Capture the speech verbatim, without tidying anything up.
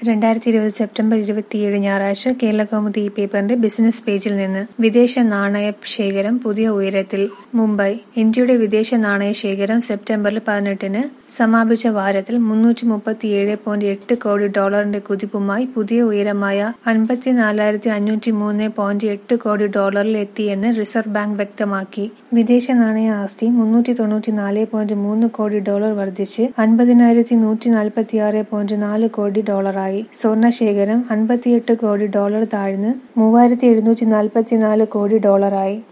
രണ്ടായിരത്തി ഇരുപത് സെപ്റ്റംബർ ഇരുപത്തിയേഴ് ഞായറാഴ്ച കേരളകൗമുദി ഈ പേപ്പറിന്റെ ബിസിനസ് പേജിൽ നിന്ന്. വിദേശ നാണയ ശേഖരം പുതിയ ഉയരത്തിൽ. മുംബൈ. ഇന്ത്യയുടെ വിദേശ നാണയ ശേഖരം സെപ്റ്റംബറിൽ പതിനെട്ടിന് സമാപിച്ച വാരത്തിൽ മുന്നൂറ്റി മുപ്പത്തിയേഴ് പോയിന്റ് എട്ട് കോടി ഡോളറിന്റെ കുതിപ്പുമായി പുതിയ ഉയരമായ അൻപത്തിനാലായിരത്തി അഞ്ഞൂറ്റി മൂന്ന് പോയിന്റ് എട്ട് കോടി ഡോളറിൽ എത്തിയെന്ന് റിസർവ് ബാങ്ക് വ്യക്തമാക്കി. വിദേശ നാണയ ആസ്തി മുന്നൂറ്റി തൊണ്ണൂറ്റിനാല് പോയിന്റ് മൂന്ന് കോടി ഡോളർ വർദ്ധിച്ച് അൻപതിനായിരത്തി നൂറ്റി നാൽപ്പത്തിയാറ് പോയിന്റ് നാല് കോടി ഡോളറായി. സ്വർണ്ണ ശേഖരം അൻപത്തിയെട്ട് കോടി ഡോളർ താഴ്ന്ന് മൂവായിരത്തി എഴുന്നൂറ്റി നാൽപ്പത്തിനാല് കോടി ഡോളറായി.